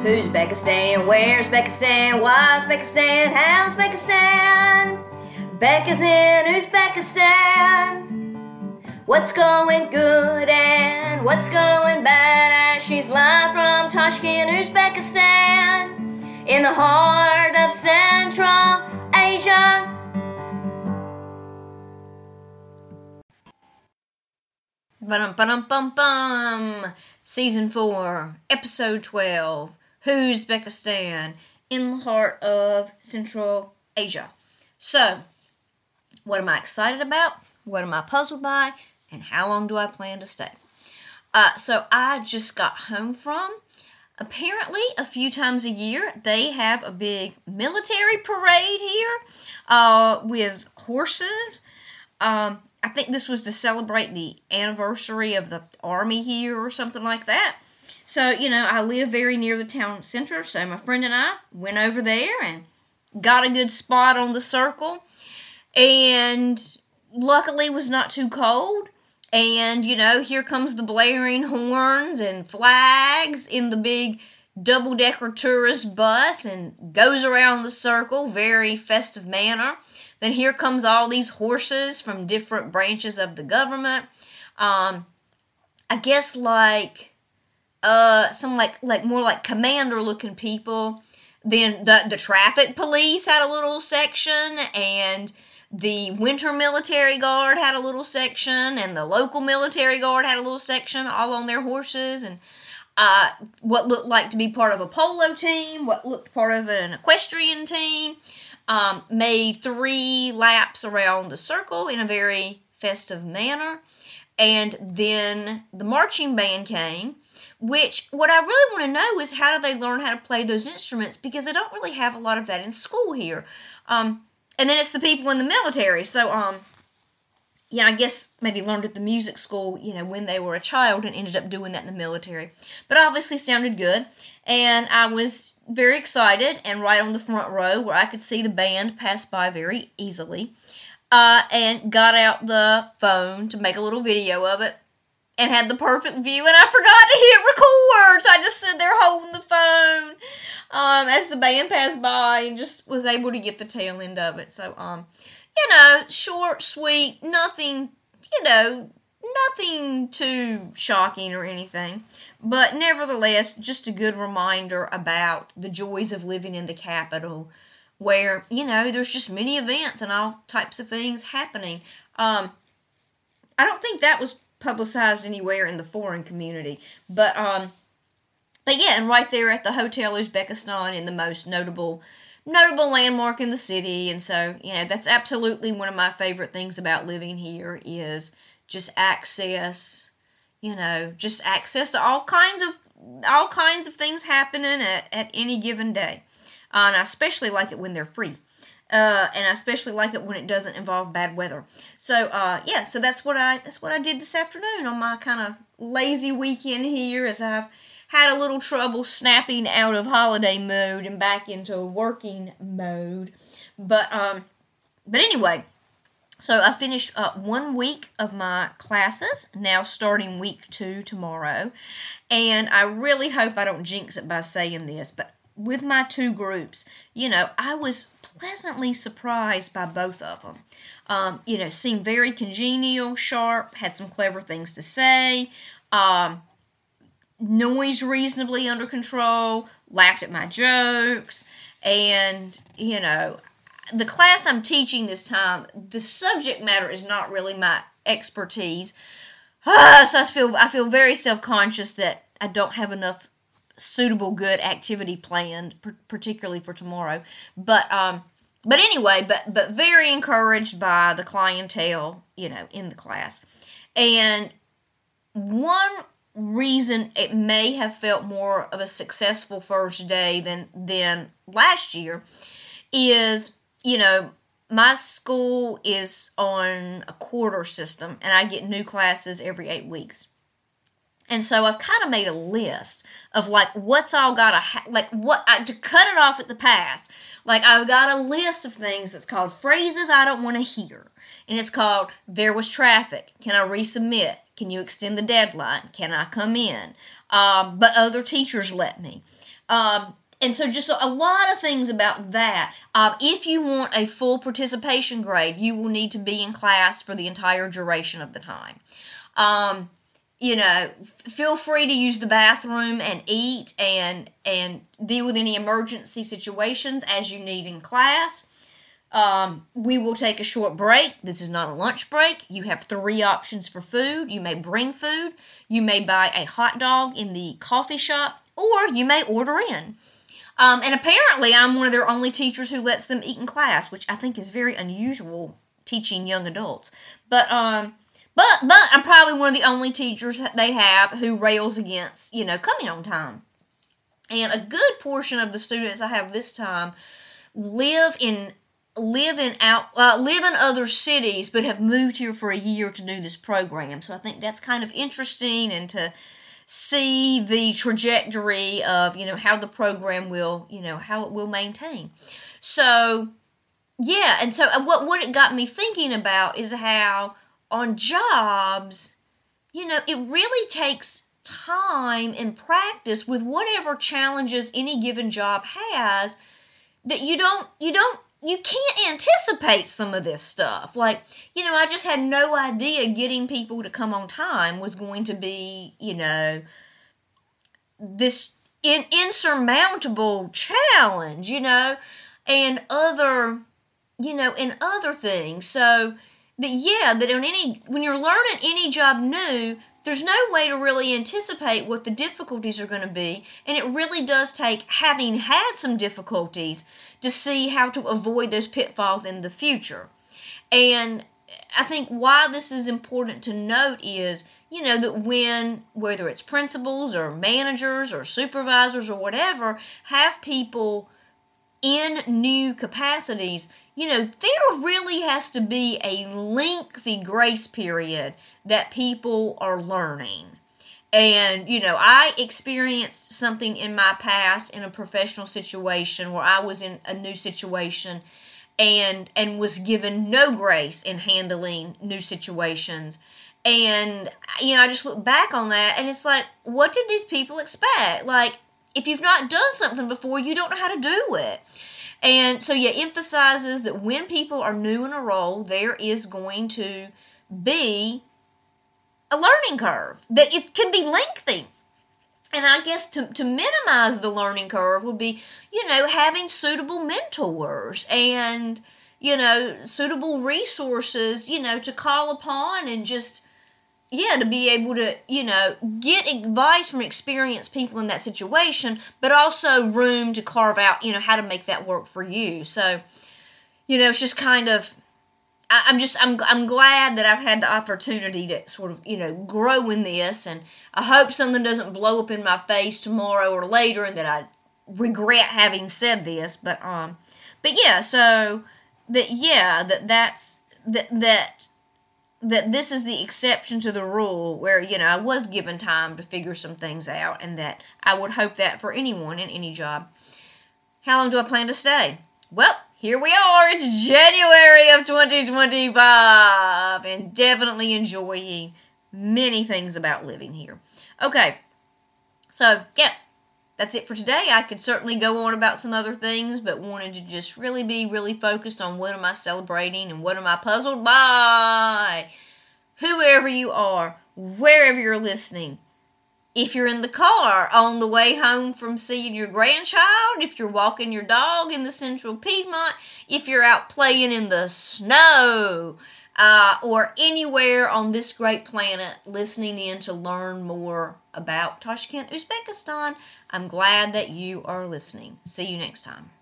Who's Beckistan? Where's Beckistan? Why's Beckistan? How's Beckistan? Becca's in Uzbekistan. What's going good and what's going bad? And she's live from Tashkent, Uzbekistan, in the heart of Central Asia. Ba-dum-ba-dum-bum-bum. Season 4, Episode 12, Uzbekistan, in the heart of Central Asia. So, what am I excited about? What am I puzzled by? And how long do I plan to stay? So I just got home from, apparently a few times a year, they have a big military parade here with horses. I think this was to celebrate the anniversary of the army here or something like that. So, I live very near the town center, so my friend and I went over there and got a good spot on the circle. And luckily it was not too cold. And, here comes the blaring horns and flags in the big double-decker tourist bus and goes around the circle, very festive manner. Then here comes all these horses from different branches of the government. I guess some more like commander-looking people. Then the traffic police had a little section, and the Winter Military Guard had a little section, and the local military guard had a little section, all on their horses, and what looked like to be part of a polo team, what looked part of an equestrian team, made 3 laps around the circle in a very festive manner. And then the marching band came, which what I really want to know is how do they learn how to play those instruments, because they don't really have a lot of that in school here. And then it's the people in the military. So, I guess maybe learned at the music school, when they were a child and ended up doing that in the military. But obviously sounded good. And I was very excited and right on the front row where I could see the band pass by very easily. And got out the phone to make a little video of it and had the perfect view. And I forgot to hit record. So I just stood there holding the phone as the band passed by and just was able to get the tail end of it. So, short, sweet, nothing too shocking or anything. But nevertheless, just a good reminder about the joys of living in the capital where, there's just many events and all types of things happening. I don't think that was publicized anywhere in the foreign community. But yeah, and right there at the Hotel Uzbekistan in the most notable landmark in the city. And so, that's absolutely one of my favorite things about living here is just access, to all kinds of things happening at any given day. And I especially like it when they're free. And I especially like it when it doesn't involve bad weather. So, so that's what I did this afternoon on my kind of lazy weekend here, as I've had a little trouble snapping out of holiday mode and back into working mode. But anyway, so I finished 1 week of my classes, now starting week 2 tomorrow. And I really hope I don't jinx it by saying this, but with my 2 groups, I was pleasantly surprised by both of them. Seemed very congenial, sharp, had some clever things to say, noise reasonably under control, laughed at my jokes, and, the class I'm teaching this time, the subject matter is not really my expertise, so I feel very self-conscious that I don't have enough suitable good activity planned, particularly for tomorrow, but anyway, but very encouraged by the clientele, in the class. And one reason it may have felt more of a successful first day than last year is, my school is on a quarter system, and I get new classes every 8 weeks. And so I've kind of made a list of what's all got to cut it off at the pass. I've got a list of things that's called phrases I don't want to hear. And it's called, there was traffic. Can I resubmit? Can you extend the deadline? Can I come in? But other teachers let me. And so just a lot of things about that. If you want a full participation grade, you will need to be in class for the entire duration of the time. Feel free to use the bathroom and eat and deal with any emergency situations as you need in class. We will take a short break. This is not a lunch break. You have 3 options for food. You may bring food. You may buy a hot dog in the coffee shop, or you may order in. And apparently I'm one of their only teachers who lets them eat in class, which I think is very unusual teaching young adults. But I'm probably one of the only teachers that they have who rails against, coming on time. And a good portion of the students I have this time live in other cities, but have moved here for a year to do this program. So I think that's kind of interesting, and to see the trajectory of, how the program will, how it will maintain. So, yeah, and so what it got me thinking about is how on jobs, it really takes time and practice with whatever challenges any given job has, that you can't anticipate some of this stuff. Like, I just had no idea getting people to come on time was going to be, this insurmountable challenge, and other things. So, when you're learning any job new, there's no way to really anticipate what the difficulties are going to be, and it really does take having had some difficulties to see how to avoid those pitfalls in the future. And I think why this is important to note is, that whether it's principals or managers or supervisors or whatever, have people in new capacities, there really has to be a lengthy grace period that people are learning. And, I experienced something in my past in a professional situation where I was in a new situation and was given no grace in handling new situations. And, I just look back on that and it's like, what did these people expect? Like, if you've not done something before, you don't know how to do it. And so, emphasizes that when people are new in a role, there is going to be a learning curve, that it can be lengthy. And I guess to minimize the learning curve would be, having suitable mentors and, suitable resources, to call upon, and just, to be able to, get advice from experienced people in that situation, but also room to carve out, how to make that work for you. So, it's just kind of, I'm glad that I've had the opportunity to sort of, grow in this, and I hope something doesn't blow up in my face tomorrow or later and that I regret having said this, but that this is the exception to the rule where, I was given time to figure some things out, and that I would hope that for anyone in any job. How long do I plan to stay? Well, here we are. It's January of 2025, and definitely enjoying many things about living here. Okay, so, that's it for today. I could certainly go on about some other things, but wanted to just really be really focused on what am I celebrating and what am I puzzled by. Whoever you are, wherever you're listening. If you're in the car on the way home from seeing your grandchild, if you're walking your dog in the central Piedmont, if you're out playing in the snow, or anywhere on this great planet listening in to learn more about Tashkent, Uzbekistan, I'm glad that you are listening. See you next time.